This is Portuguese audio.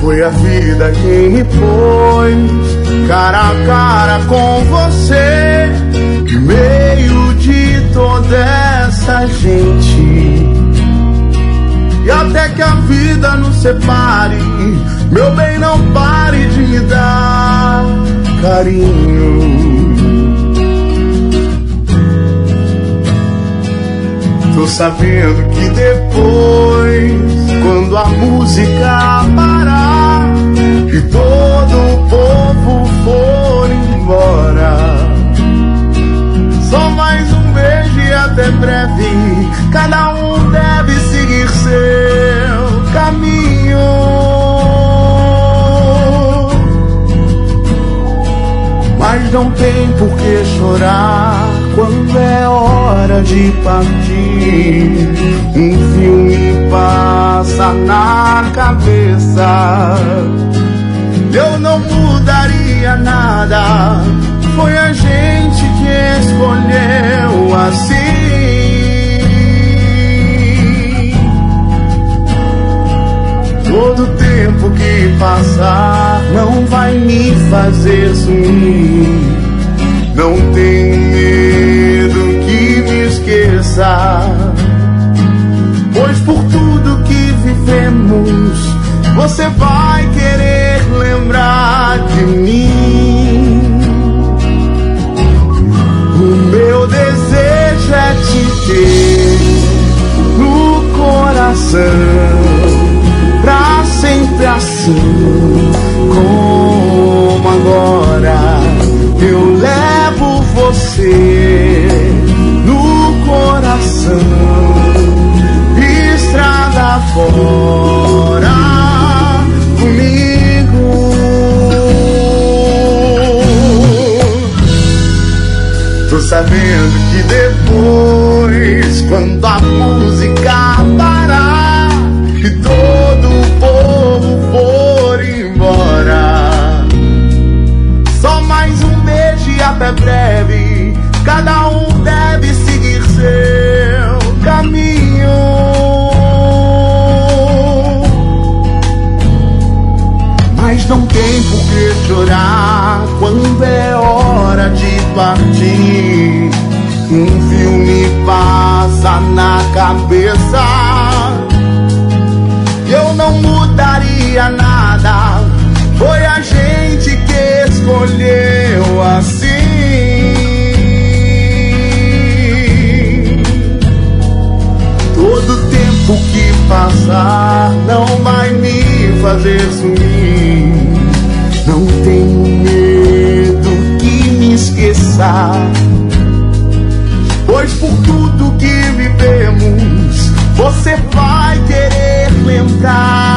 Foi a vida quem me pôs cara a cara com você, no meio de toda essa gente. E até que a vida nos separe, meu bem, não pare de me dar carinho. Tô sabendo que depois, quando a música parar e todo o povo for embora, só mais um beijo e até breve, cada um deve seguir seu caminho. Mas não tem por que chorar quando é hora de partir. Um filme passa na cabeça, eu não mudaria nada. Foi a gente que escolheu assim. Todo tempo que passar não vai me fazer sumir. Não tenho medo que me esqueça, pois por tudo que vivemos você vai querer lembrar de mim. O meu desejo é te ter no coração, pra sempre assim como agora. Eu levo você no coração, estrada fora comigo. Tô sabendo que depois, quando a música parar e todo o povo for embora, só mais um beijo e até breve, cada um deve seguir seu caminho. Mas não tem por que chorar quando é hora de partir. Um filme passa na cabeça, eu não mudaria nada. Foi a gente que escolheu assim. Todo tempo que passar não vai me fazer sumir. Não tenho medo que me esqueça, pois por tudo que vivemos você vai querer lembrar